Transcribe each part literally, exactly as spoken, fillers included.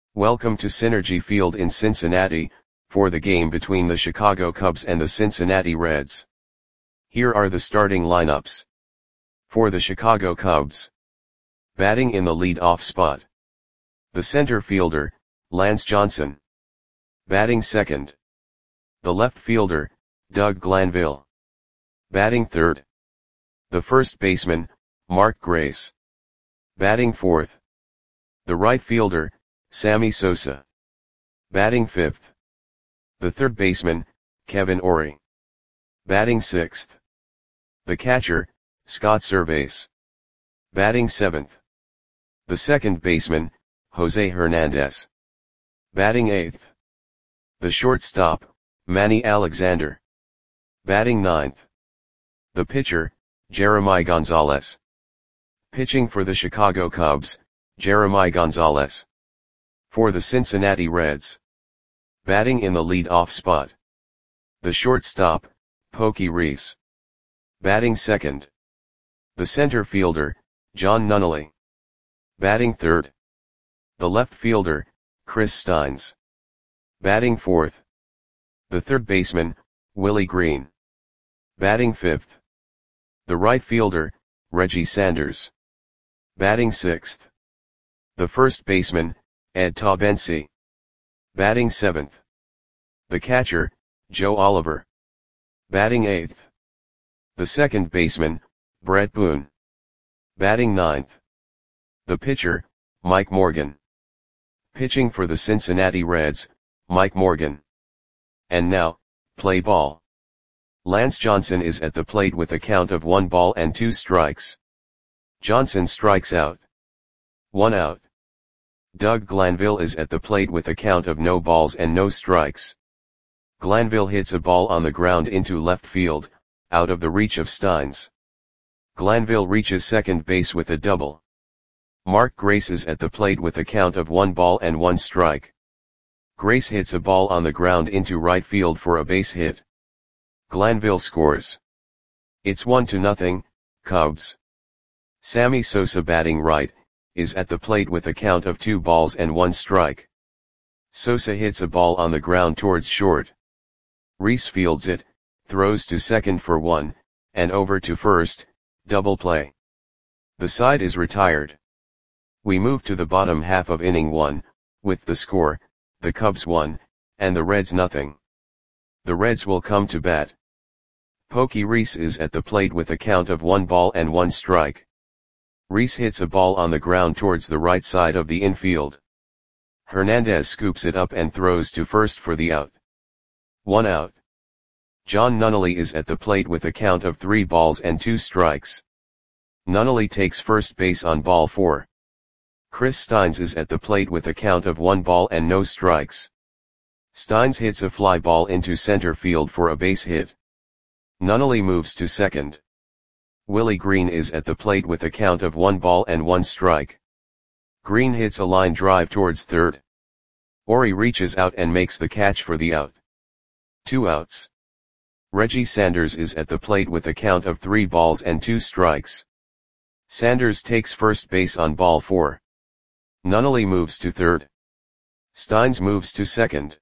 Welcome to Synergy Field in Cincinnati, for the game between the Chicago Cubs and the Cincinnati Reds. Here are the starting lineups. For the Chicago Cubs. Batting in the lead-off spot. The center fielder, Lance Johnson. Batting second. The left fielder, Doug Glanville. Batting third. The first baseman, Mark Grace. Batting fourth. The right fielder, Sammy Sosa. Batting fifth. The third baseman, Kevin Orie. Batting sixth. The catcher, Scott Servais. Batting seventh. The second baseman, Jose Hernandez. Batting eighth. The shortstop, Manny Alexander. Batting ninth. The pitcher, Jeremy Gonzalez. Pitching for the Chicago Cubs, Jeremy Gonzalez. For the Cincinnati Reds. Batting in the lead-off spot. The shortstop, Pokey Reese. Batting second. The center fielder, John Nunnally. Batting third. The left fielder, Chris Steins. Batting fourth. The third baseman, Willie Green. Batting fifth. The right fielder, Reggie Sanders. Batting sixth. The first baseman, Ed Taubensee. Batting seventh. The catcher, Joe Oliver. Batting eighth. The second baseman, Brett Boone. Batting ninth. The pitcher, Mike Morgan. Pitching for the Cincinnati Reds, Mike Morgan. And now, play ball. Lance Johnson is at the plate with a count of one ball and two strikes. Johnson strikes out. One out. Doug Glanville is at the plate with a count of no balls and no strikes. Glanville hits a ball on the ground into left field, out of the reach of Steins. Glanville reaches second base with a double. Mark Grace is at the plate with a count of one ball and one strike. Grace hits a ball on the ground into right field for a base hit. Glanville scores. It's one to nothing, Cubs. Sammy Sosa, batting right, is at the plate with a count of two balls and one strike. Sosa hits a ball on the ground towards short. Reese fields it, throws to second for one, and over to first, double play. The side is retired. We move to the bottom half of inning one, with the score, the Cubs one, and the Reds nothing. The Reds will come to bat. Pokey Reese is at the plate with a count of one ball and one strike. Reese hits a ball on the ground towards the right side of the infield. Hernandez scoops it up and throws to first for the out. One out. John Nunnally is at the plate with a count of three balls and two strikes. Nunnally takes first base on ball four. Chris Steins is at the plate with a count of one ball and no strikes. Steins hits a fly ball into center field for a base hit. Nunnally moves to second. Willie Green is at the plate with a count of one ball and one strike. Green hits a line drive towards third. Orie reaches out and makes the catch for the out. Two outs. Reggie Sanders is at the plate with a count of three balls and two strikes. Sanders takes first base on ball four. Nunnally moves to third. Steins moves to second.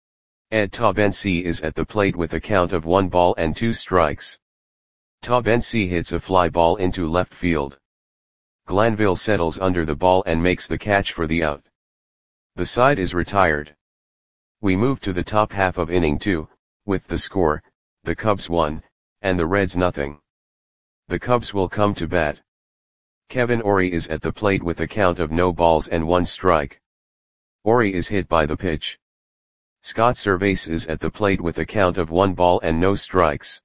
Ed Taubensee is at the plate with a count of one ball and two strikes. Taubensee hits a fly ball into left field. Glanville settles under the ball and makes the catch for the out. The side is retired. We move to the top half of inning two, with the score, the Cubs one, and the Reds nothing. The Cubs will come to bat. Kevin Orie is at the plate with a count of no balls and one strike. Orie is hit by the pitch. Scott Servais is at the plate with a count of one ball and no strikes.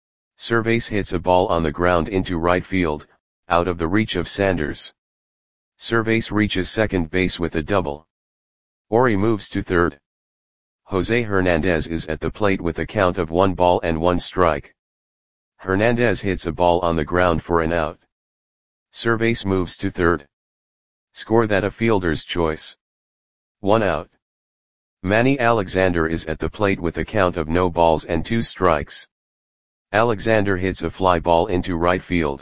Servais hits a ball on the ground into right field, out of the reach of Sanders. Servais reaches second base with a double. Orie moves to third. Jose Hernandez is at the plate with a count of one ball and one strike. Hernandez hits a ball on the ground for an out. Servais moves to third. Score that a fielder's choice. One out. Manny Alexander is at the plate with a count of no balls and two strikes. Alexander hits a fly ball into right field.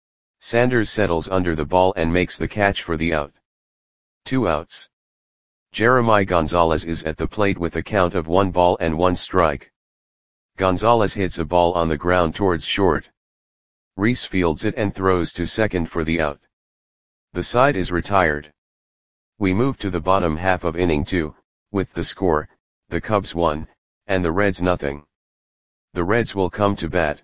Sanders settles under the ball and makes the catch for the out. Two outs. Jeremiah Gonzalez is at the plate with a count of one ball and one strike. Gonzalez hits a ball on the ground towards short. Reese fields it and throws to second for the out. The side is retired. We move to the bottom half of inning two, with the score, the Cubs one, and the Reds nothing. The Reds will come to bat.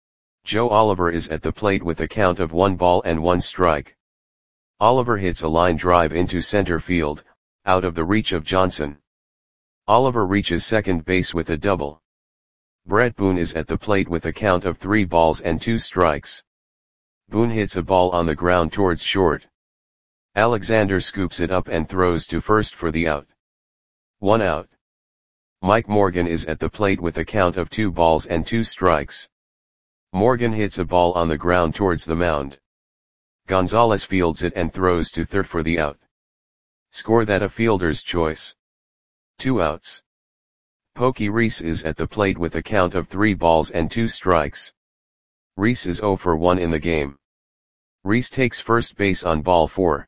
Joe Oliver is at the plate with a count of one ball and one strike. Oliver hits a line drive into center field, out of the reach of Johnson. Oliver reaches second base with a double. Brett Boone is at the plate with a count of three balls and two strikes. Boone hits a ball on the ground towards short. Alexander scoops it up and throws to first for the out. One out. Mike Morgan is at the plate with a count of two balls and two strikes. Morgan hits a ball on the ground towards the mound. Gonzalez fields it and throws to third for the out. Score that a fielder's choice. Two outs. Pokey Reese is at the plate with a count of three balls and two strikes. Reese is oh for one in the game. Reese takes first base on ball four.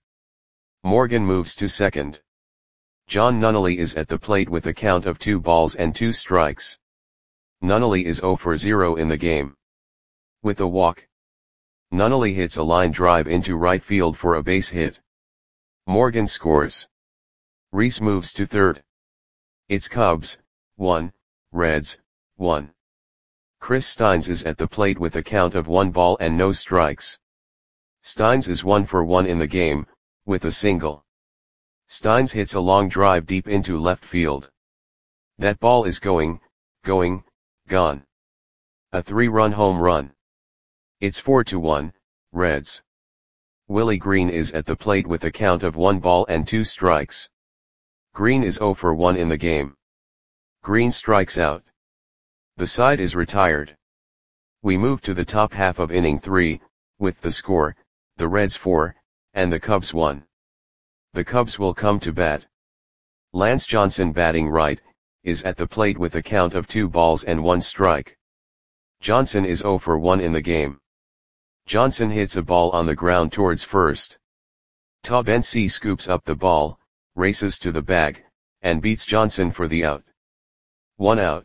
Morgan moves to second. John Nunnally is at the plate with a count of two balls and two strikes. Nunnally is oh for zero in the game. With a walk. Nunnally hits a line drive into right field for a base hit. Morgan scores. Reese moves to third. It's Cubs, one, Reds, one. Chris Steins is at the plate with a count of one ball and no strikes. Steins is one for one in the game, with a single. Steins hits a long drive deep into left field. That ball is going, going, gone. A three-run home run. It's four to one, Reds. Willie Green is at the plate with a count of one ball and two strikes. Green is oh for one in the game. Green strikes out. The side is retired. We move to the top half of inning three, with the score, the Reds four, and the Cubs one. The Cubs will come to bat. Lance Johnson, batting right, is at the plate with a count of two balls and one strike. Johnson is oh for one in the game. Johnson hits a ball on the ground towards first. Todd Bensi scoops up the ball, races to the bag, and beats Johnson for the out. One out.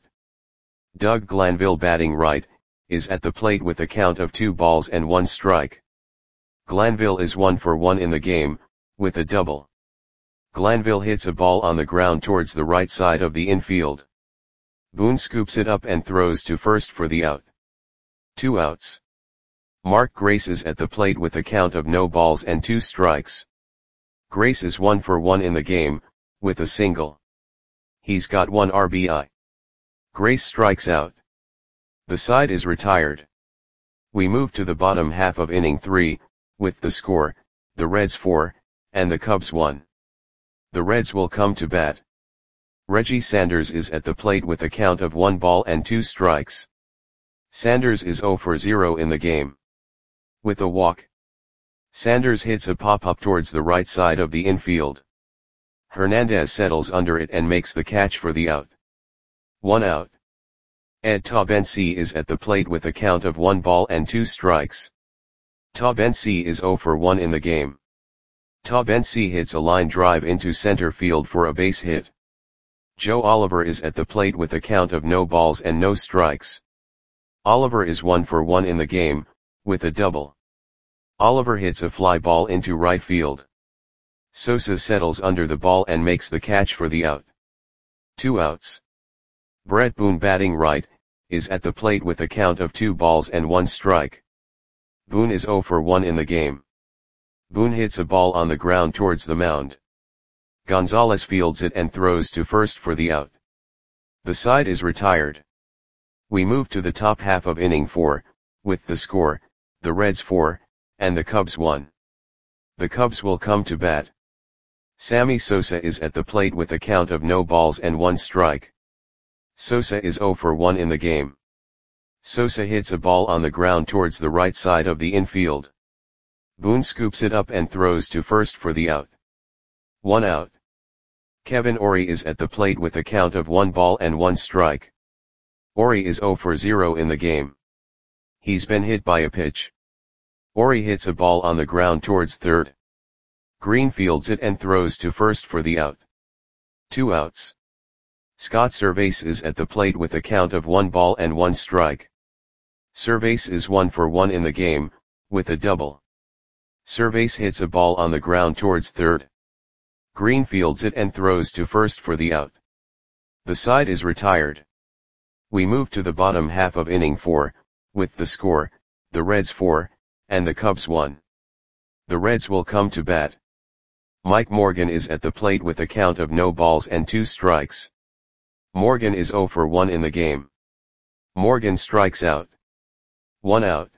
Doug Glanville, batting right, is at the plate with a count of two balls and one strike. Glanville is one for one in the game, with a double. Glanville hits a ball on the ground towards the right side of the infield. Boone scoops it up and throws to first for the out. Two outs. Mark Grace is at the plate with a count of no balls and two strikes. Grace is one for one in the game, with a single. He's got one R B I. Grace strikes out. The side is retired. We move to the bottom half of inning three, with the score, the Reds four, and the Cubs one. The Reds will come to bat. Reggie Sanders is at the plate with a count of one ball and two strikes. Sanders is oh for zero in the game. With a walk. Sanders hits a pop-up towards the right side of the infield. Hernandez settles under it and makes the catch for the out. One out. Ed Tabensi is at the plate with a count of one ball and two strikes. Tabensi is oh for one in the game. Tabensi hits a line drive into center field for a base hit. Joe Oliver is at the plate with a count of no balls and no strikes. Oliver is one for one in the game, with a double. Oliver hits a fly ball into right field. Sosa settles under the ball and makes the catch for the out. Two outs. Brett Boone, batting right, is at the plate with a count of two balls and one strike. Boone is oh for one in the game. Boone hits a ball on the ground towards the mound. Gonzalez fields it and throws to first for the out. The side is retired. We move to the top half of inning four, with the score, the Reds four, and the Cubs one. The Cubs will come to bat. Sammy Sosa is at the plate with a count of no balls and one strike. Sosa is oh for one in the game. Sosa hits a ball on the ground towards the right side of the infield. Boone scoops it up and throws to first for the out. One out. Kevin Orie is at the plate with a count of one ball and one strike. Orie is oh for zero in the game. He's been hit by a pitch. Orie hits a ball on the ground towards third. Green fields it and throws to first for the out. Two outs. Scott Servais is at the plate with a count of one ball and one strike. Servais is one for one in the game, with a double. Servais hits a ball on the ground towards third. Green fields it and throws to first for the out. The side is retired. We move to the bottom half of inning four, with the score, the Reds four, and the Cubs one. The Reds will come to bat. Mike Morgan is at the plate with a count of no balls and two strikes. Morgan is oh for one in the game. Morgan strikes out. One out.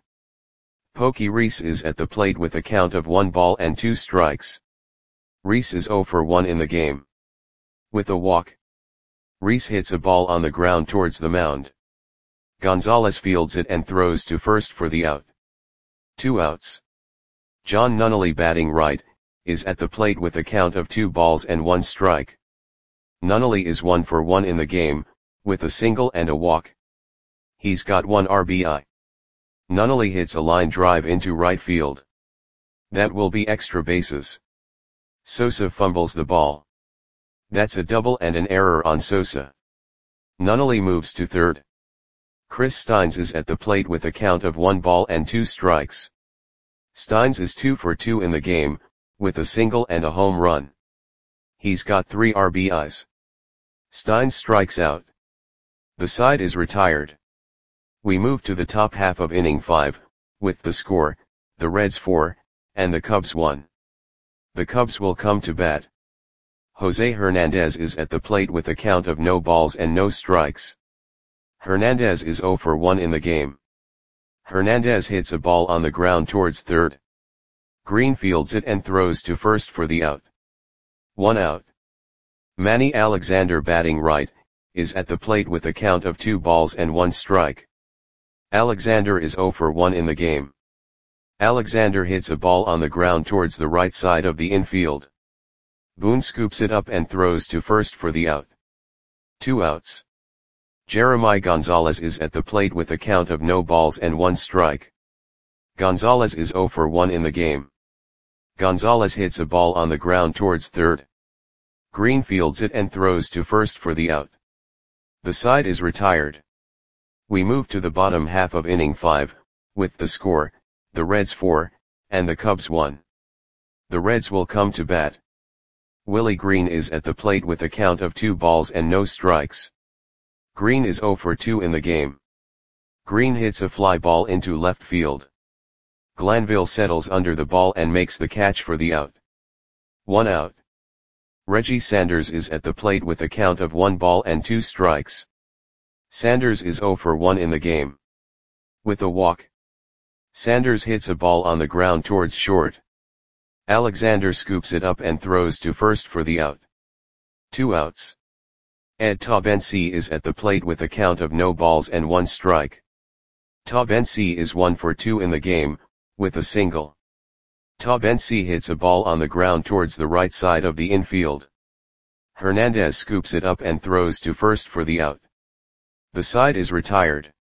Pokey Reese is at the plate with a count of one ball and two strikes. Reese is oh for one in the game. With a walk. Reese hits a ball on the ground towards the mound. Gonzalez fields it and throws to first for the out. Two outs. John Nunnally, batting right, is at the plate with a count of two balls and one strike. Nunnally is one for one in the game, with a single and a walk. He's got one R B I. Nunnally hits a line drive into right field. That will be extra bases. Sosa fumbles the ball. That's a double and an error on Sosa. Nunnally moves to third. Chris Steins is at the plate with a count of one ball and two strikes. Steins is two for two in the game, with a single and a home run. He's got three R B Is. Steins strikes out. The side is retired. We move to the top half of inning five, with the score, the Reds four, and the Cubs one. The Cubs will come to bat. Jose Hernandez is at the plate with a count of no balls and no strikes. Hernandez is oh for one in the game. Hernandez hits a ball on the ground towards third. Green fields it and throws to first for the out. One out. Manny Alexander, batting right, is at the plate with a count of two balls and one strike. Alexander is oh for one in the game. Alexander hits a ball on the ground towards the right side of the infield. Boone scoops it up and throws to first for the out. Two outs. Jeremiah Gonzalez is at the plate with a count of no balls and one strike. Gonzalez is oh for one in the game. Gonzalez hits a ball on the ground towards third. Green fields it and throws to first for the out. The side is retired. We move to the bottom half of inning five, with the score, the Reds four, and the Cubs one. The Reds will come to bat. Willie Green is at the plate with a count of two balls and no strikes. Green is oh for two in the game. Green hits a fly ball into left field. Glanville settles under the ball and makes the catch for the out. One out. Reggie Sanders is at the plate with a count of one ball and two strikes. Sanders is oh for one in the game. With a walk. Sanders hits a ball on the ground towards short. Alexander scoops it up and throws to first for the out. Two outs. Ed Taubensee is at the plate with a count of no balls and one strike. Taubensee is one for two in the game, with a single. Taubensee hits a ball on the ground towards the right side of the infield. Hernandez scoops it up and throws to first for the out. The side is retired.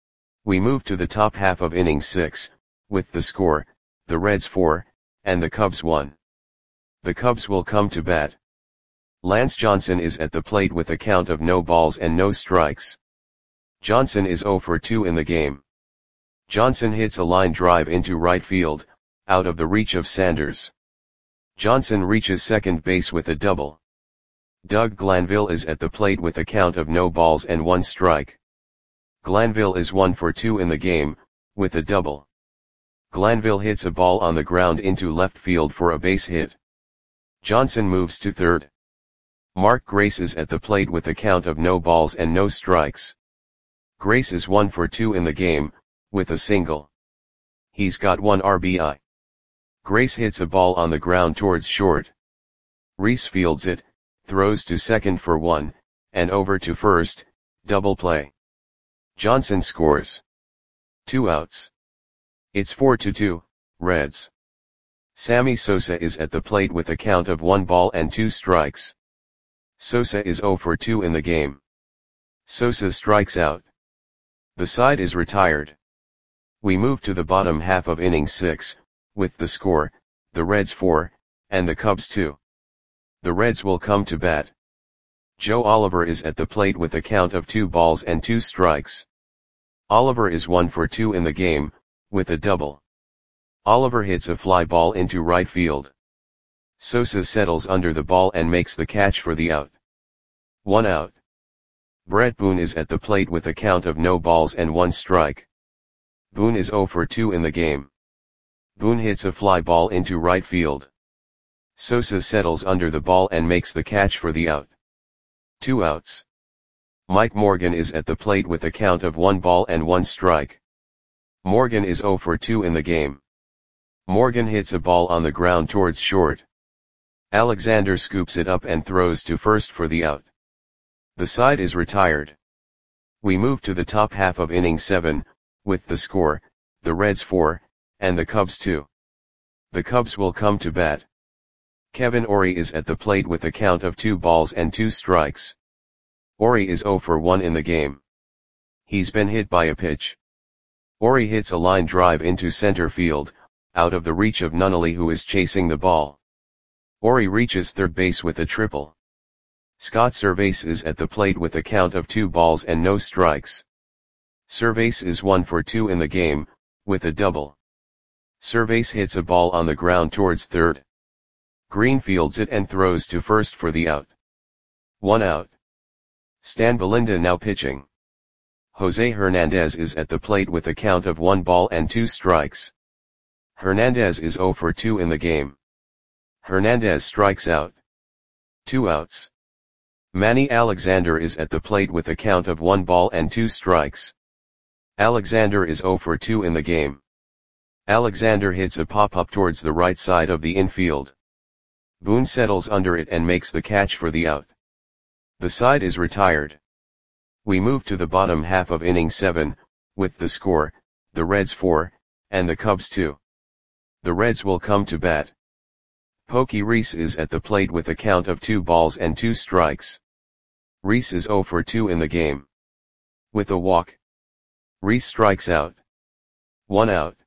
We move to the top half of inning six, with the score, the Reds four, and the Cubs one. The Cubs will come to bat. Lance Johnson is at the plate with a count of no balls and no strikes. Johnson is oh for two in the game. Johnson hits a line drive into right field, out of the reach of Sanders. Johnson reaches second base with a double. Doug Glanville is at the plate with a count of no balls and one strike. Glanville is one for two in the game, with a double. Glanville hits a ball on the ground into left field for a base hit. Johnson moves to third. Mark Grace is at the plate with a count of no balls and no strikes. Grace is one for two in the game, with a single. He's got one R B I. Grace hits a ball on the ground towards short. Reese fields it, throws to second for one, and over to first, double play. Johnson scores. Two outs. It's four to two, Reds. Sammy Sosa is at the plate with a count of one ball and two strikes. Sosa is oh for two in the game. Sosa strikes out. The side is retired. We move to the bottom half of inning six, with the score, the Reds four, and the Cubs two. The Reds will come to bat. Joe Oliver is at the plate with a count of two balls and two strikes. Oliver is one for two in the game, with a double. Oliver hits a fly ball into right field. Sosa settles under the ball and makes the catch for the out. One out. Brett Boone is at the plate with a count of no balls and one strike. Boone is zero for two in the game. Boone hits a fly ball into right field. Sosa settles under the ball and makes the catch for the out. Two outs. Mike Morgan is at the plate with a count of one ball and one strike. Morgan is zero for two in the game. Morgan hits a ball on the ground towards short. Alexander scoops it up and throws to first for the out. The side is retired. We move to the top half of inning seven, with the score, the Reds four, and the Cubs two. The Cubs will come to bat. Kevin Orie is at the plate with a count of two balls and two strikes. Orie is zero for one in the game. He's been hit by a pitch. Orie hits a line drive into center field, out of the reach of Nunnally, who is chasing the ball. Orie reaches third base with a triple. Scott Servais is at the plate with a count of two balls and no strikes. Servais is one for two in the game, with a double. Servais hits a ball on the ground towards third. Green fields it and throws to first for the out. One out. Stan Belinda now pitching. Jose Hernandez is at the plate with a count of one ball and two strikes. Hernandez is zero for two in the game. Hernandez strikes out. Two outs. Manny Alexander is at the plate with a count of one ball and two strikes. Alexander is zero for two in the game. Alexander hits a pop-up towards the right side of the infield. Boone settles under it and makes the catch for the out. The side is retired. We move to the bottom half of inning seven, with the score, the Reds four, and the Cubs two. The Reds will come to bat. Pokey Reese is at the plate with a count of two balls and two strikes. Reese is zero for two in the game. With a walk. Reese strikes out. One out.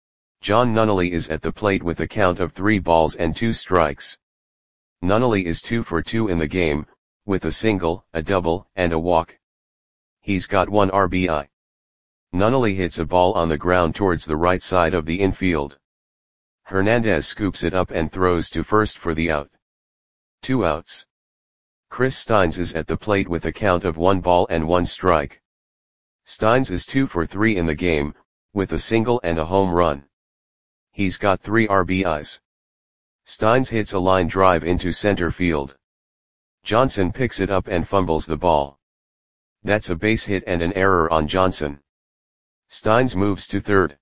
John Nunnally is at the plate with a count of three balls and two strikes. Nunnally is two for two in the game, with a single, a double, and a walk. He's got one R B I. Nunnally hits a ball on the ground towards the right side of the infield. Hernandez scoops it up and throws to first for the out. Two outs. Chris Steins is at the plate with a count of one ball and one strike. Steins is two for three in the game, with a single and a home run. He's got three R B Is. Steins hits a line drive into center field. Johnson picks it up and fumbles the ball. That's a base hit and an error on Johnson. Steins moves to third.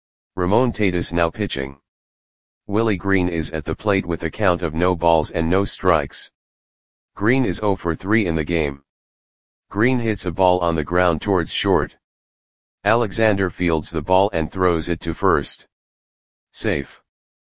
Ramon Tatis now pitching. Willie Green is at the plate with a count of no balls and no strikes. Green is zero for three in the game. Green hits a ball on the ground towards short. Alexander fields the ball and throws it to first. Safe.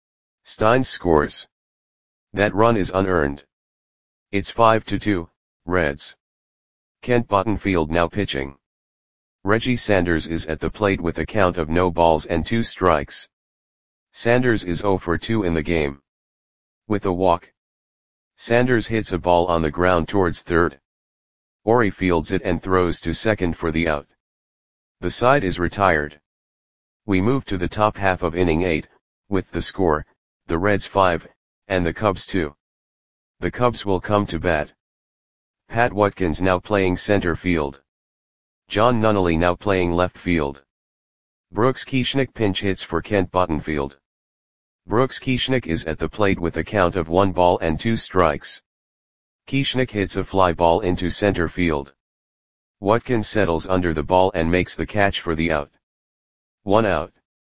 Steins scores. That run is unearned. It's five to two, Reds. Kent Bottenfield now pitching. Reggie Sanders is at the plate with a count of no balls and two strikes. Sanders is zero for two in the game. With a walk. Sanders hits a ball on the ground towards third. Orie fields it and throws to second for the out. The side is retired. We move to the top half of inning eight, with the score, the Reds five, and the Cubs two. The Cubs will come to bat. Pat Watkins now playing center field. John Nunnally now playing left field. Brooks Kieschnick pinch hits for Kent Bottenfield. Brooks Kieschnick is at the plate with a count of one ball and two strikes. Kieschnick hits a fly ball into center field. Watkins settles under the ball and makes the catch for the out. One out.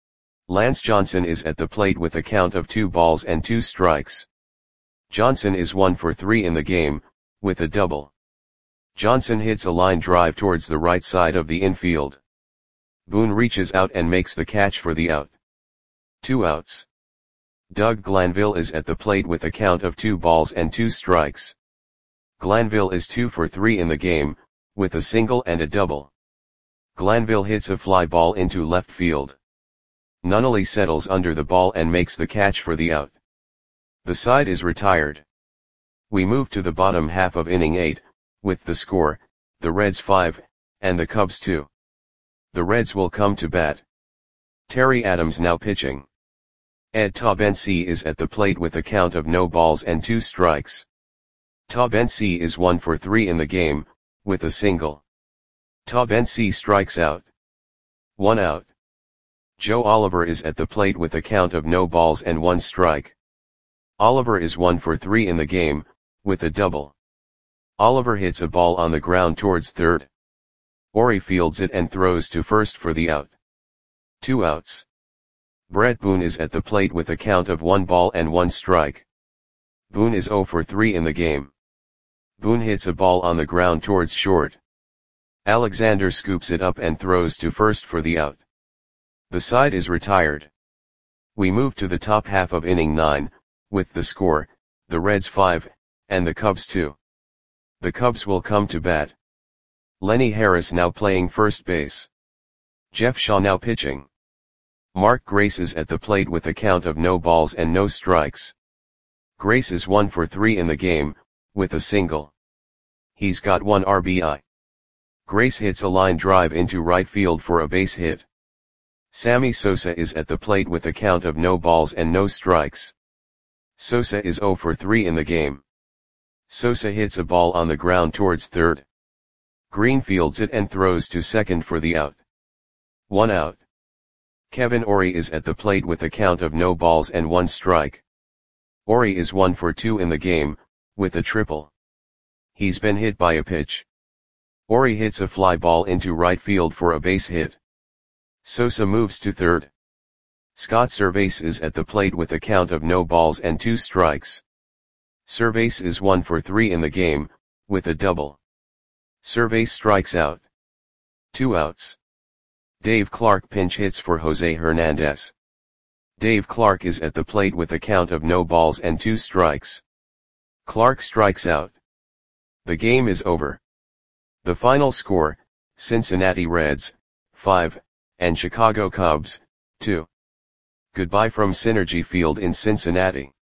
Lance Johnson is at the plate with a count of two balls and two strikes. Johnson is one for three in the game, with a double. Johnson hits a line drive towards the right side of the infield. Boone reaches out and makes the catch for the out. Two outs. Doug Glanville is at the plate with a count of two balls and two strikes. Glanville is two for three in the game, with a single and a double. Glanville hits a fly ball into left field. Nunnally settles under the ball and makes the catch for the out. The side is retired. We move to the bottom half of inning eight, with the score, the Reds five, and the Cubs two. The Reds will come to bat. Terry Adams now pitching. Ed Taubensee is at the plate with a count of no balls and two strikes. Taubensee is one for three in the game, with a single. Taubensee strikes out. One out. Joe Oliver is at the plate with a count of no balls and one strike. Oliver is one for three in the game, with a double. Oliver hits a ball on the ground towards third. Ori fields it and throws to first for the out. Two outs. Brett Boone is at the plate with a count of one ball and one strike. Boone is zero for three in the game. Boone hits a ball on the ground towards short. Alexander scoops it up and throws to first for the out. The side is retired. We move to the top half of inning nine, with the score, the Reds five, and the Cubs two. The Cubs will come to bat. Lenny Harris now playing first base. Jeff Shaw now pitching. Mark Grace is at the plate with a count of no balls and no strikes. Grace is one for three in the game, with a single. He's got one R B I. Grace hits a line drive into right field for a base hit. Sammy Sosa is at the plate with a count of no balls and no strikes. Sosa is zero for three in the game. Sosa hits a ball on the ground towards third. Green fields it and throws to second for the out. One out. Kevin Ori is at the plate with a count of no balls and one strike. Ori is one for two in the game, with a triple. He's been hit by a pitch. Ori hits a fly ball into right field for a base hit. Sosa moves to third. Scott Servais is at the plate with a count of no balls and two strikes. Servais is one for three in the game, with a double. Servais strikes out. Two outs. Dave Clark pinch hits for Jose Hernandez. Dave Clark is at the plate with a count of no balls and two strikes. Clark strikes out. The game is over. The final score, Cincinnati Reds, five, and Chicago Cubs, two. Goodbye from Synergy Field in Cincinnati.